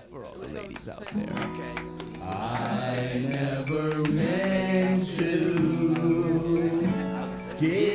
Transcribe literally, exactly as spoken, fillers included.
for all the ladies out there. I never meant to give